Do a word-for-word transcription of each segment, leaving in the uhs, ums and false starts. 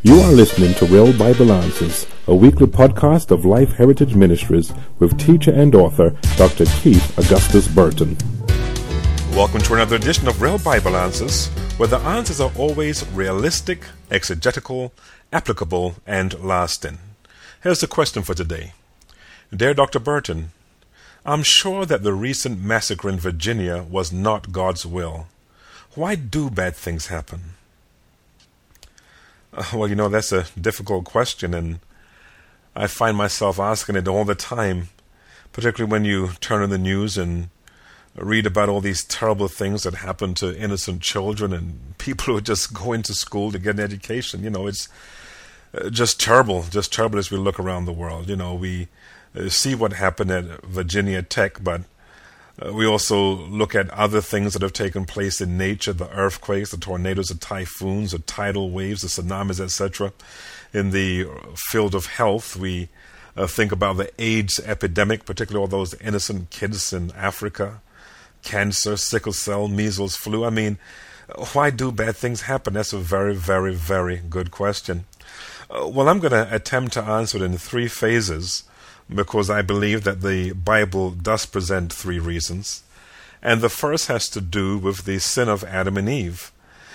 You are listening to Real Bible Answers, a weekly podcast of Life Heritage Ministries with teacher and author Doctor Keith Augustus Burton. Welcome to another edition of Real Bible Answers, where the answers are always realistic, exegetical, applicable, and lasting. Here's the question for today. Dear Doctor Burton, I'm sure that the recent massacre in Virginia was not God's will. Why do bad things happen? Uh, well, you know, that's a difficult question, and I find myself asking it all the time, particularly when you turn on the news and read about all these terrible things that happen to innocent children and people who are just going to school to get an education. You know, it's uh, just terrible, just terrible as we look around the world. You know, we uh, see what happened at Virginia Tech, but Uh, we also look at other things that have taken place in nature, the earthquakes, the tornadoes, the typhoons, the tidal waves, the tsunamis, et cetera. In the field of health, we uh, think about the AIDS epidemic, particularly all those innocent kids in Africa, cancer, sickle cell, measles, flu. I mean, why do bad things happen? That's a very, very, very good question. Uh, well, I'm going to attempt to answer it in three phases, because I believe that the Bible does present three reasons. And the first has to do with the sin of Adam and Eve.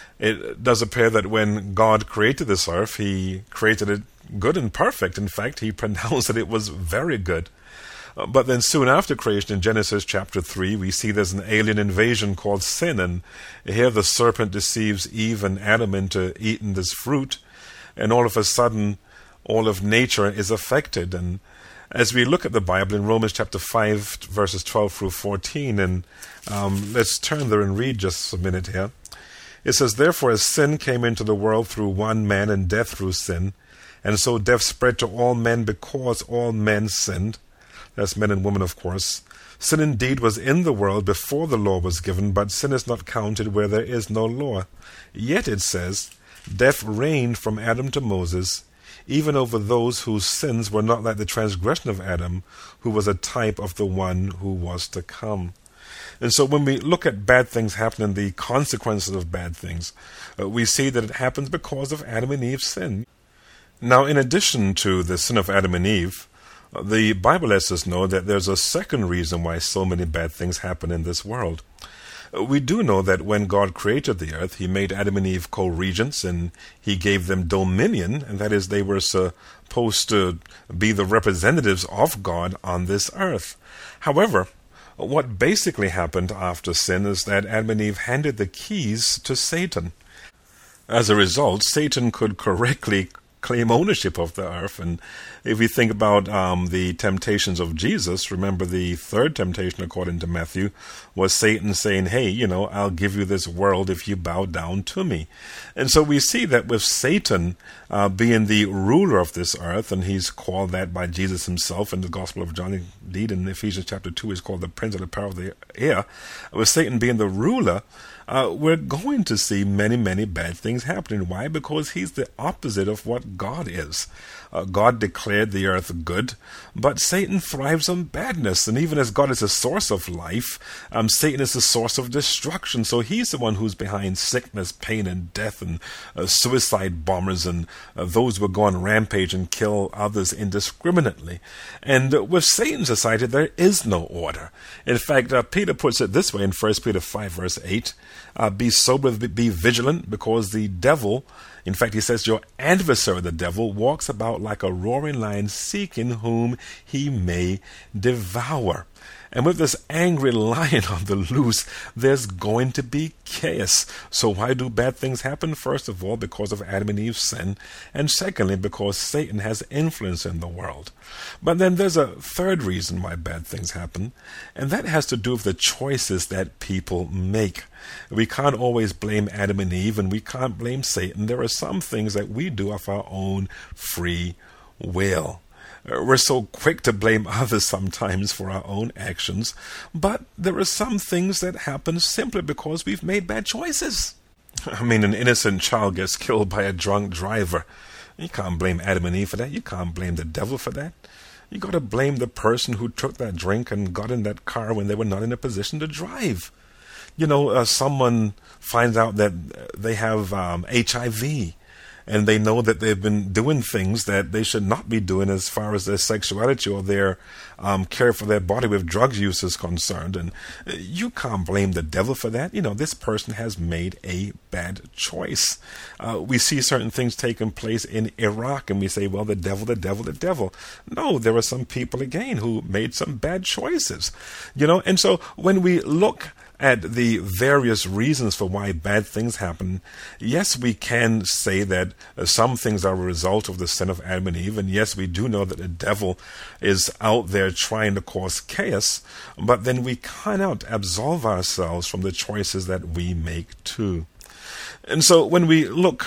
It does appear that when God created this earth, he created it good and perfect. In fact, he pronounced that it was very good. Uh, but then soon after creation, in Genesis chapter three, we see there's an alien invasion called sin. And here the serpent deceives Eve and Adam into eating this fruit. And all of a sudden, all of nature is affected. And as we look at the Bible in Romans chapter five, verses twelve through fourteen, and um, let's turn there and read just a minute here. It says, "Therefore, as sin came into the world through one man, and death through sin, and so death spread to all men because all men sinned." That's men and women, of course. "Sin indeed was in the world before the law was given, but sin is not counted where there is no law. Yet," it says, "death reigned from Adam to Moses, even over those whose sins were not like the transgression of Adam, who was a type of the one who was to come." And so when we look at bad things happening, the consequences of bad things, uh, we see that it happens because of Adam and Eve's sin. Now, in addition to the sin of Adam and Eve, uh, the Bible lets us know that there's a second reason why so many bad things happen in this world. We do know that when God created the earth, he made Adam and Eve co-regents, and he gave them dominion, and that is, they were supposed to be the representatives of God on this earth. However, what basically happened after sin is that Adam and Eve handed the keys to Satan. As a result, Satan could correctly claim ownership of the earth. And if we think about um, the temptations of Jesus, remember the third temptation, according to Matthew, was Satan saying, "Hey, you know, I'll give you this world if you bow down to me." And so we see that with Satan uh, being the ruler of this earth, and he's called that by Jesus himself in the Gospel of John. Indeed, in Ephesians chapter two, he's called the prince of the power of the air. With Satan being the ruler, Uh, we're going to see many, many bad things happening. Why? Because he's the opposite of what God is. Uh, God declared the earth good, but Satan thrives on badness. And even as God is the source of life, um, Satan is the source of destruction. So he's the one who's behind sickness, pain, and death, and uh, suicide bombers, and uh, those who go on rampage and kill others indiscriminately. And uh, with Satan's society, there is no order. In fact, uh, Peter puts it this way in First Peter five, verse eight, uh, "Be sober, be vigilant, because the devil," in fact, he says, "your adversary, the devil, walks about like a roaring lion, seeking whom he may devour." And with this angry lion on the loose, there's going to be chaos. So why do bad things happen? First of all, because of Adam and Eve's sin. And secondly, because Satan has influence in the world. But then there's a third reason why bad things happen, and that has to do with the choices that people make. We can't always blame Adam and Eve, and we can't blame Satan. There are some things that we do of our own free will. We're so quick to blame others sometimes for our own actions, but there are some things that happen simply because we've made bad choices. I mean, an innocent child gets killed by a drunk driver. You can't blame Adam and Eve for that. You can't blame the devil for that. You got to blame the person who took that drink and got in that car when they were not in a position to drive. You know, uh, someone finds out that they have um, H I V, and they know that they've been doing things that they should not be doing as far as their sexuality or their um, care for their body with drug use is concerned. And you can't blame the devil for that. You know, this person has made a bad choice. Uh, we see certain things taking place in Iraq, and we say, well, the devil, the devil, the devil. No, there are some people, again, who made some bad choices. You know, and so when we look at the various reasons for why bad things happen, yes, we can say that uh, some things are a result of the sin of Adam and Eve, and yes, we do know that the devil is out there trying to cause chaos, but then we cannot absolve ourselves from the choices that we make too. And so when we look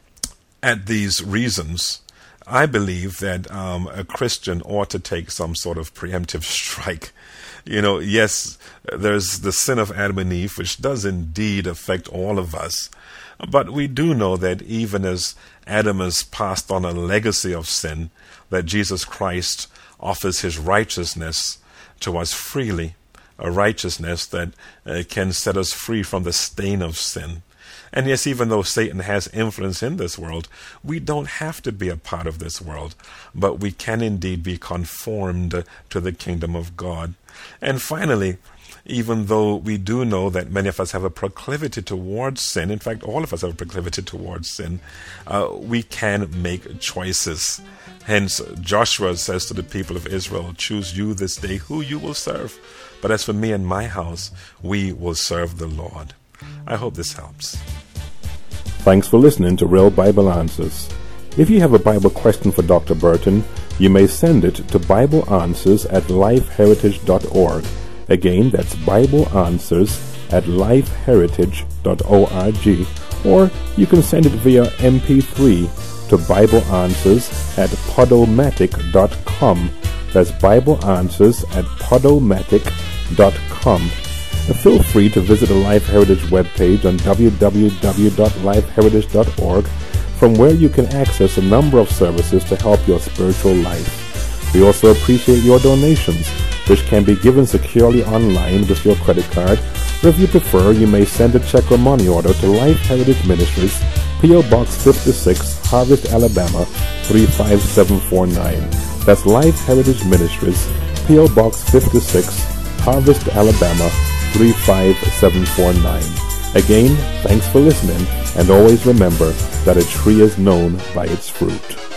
at these reasons, I believe that um, a Christian ought to take some sort of preemptive strike. You know, yes, there's the sin of Adam and Eve, which does indeed affect all of us. But we do know that even as Adam has passed on a legacy of sin, that Jesus Christ offers his righteousness to us freely, a righteousness that uh, can set us free from the stain of sin. And yes, even though Satan has influence in this world, we don't have to be a part of this world, but we can indeed be conformed to the kingdom of God. And finally, even though we do know that many of us have a proclivity towards sin, in fact, all of us have a proclivity towards sin, uh, we can make choices. Hence, Joshua says to the people of Israel, choose you this day who you will serve. But as for me and my house, we will serve the Lord. I hope this helps. Thanks for listening to Real Bible Answers. If you have a Bible question for Doctor Burton, you may send it to Bible Answers at life heritage dot org. Again, that's Bible Answers at life heritage dot org. Or you can send it via M P three to Bible Answers at podomatic dot com. That's Bible Answers at podomatic dot com. Feel free to visit the Life Heritage webpage on w w w dot life heritage dot org, from where you can access a number of services to help your spiritual life. We also appreciate your donations, which can be given securely online with your credit card, or if you prefer, you may send a check or money order to Life Heritage Ministries, P O Box fifty-six, Harvest, Alabama, three five seven four nine. That's Life Heritage Ministries, P O Box fifty-six, Harvest, Alabama, three five seven four nine. Again, thanks for listening, and always remember that a tree is known by its fruit.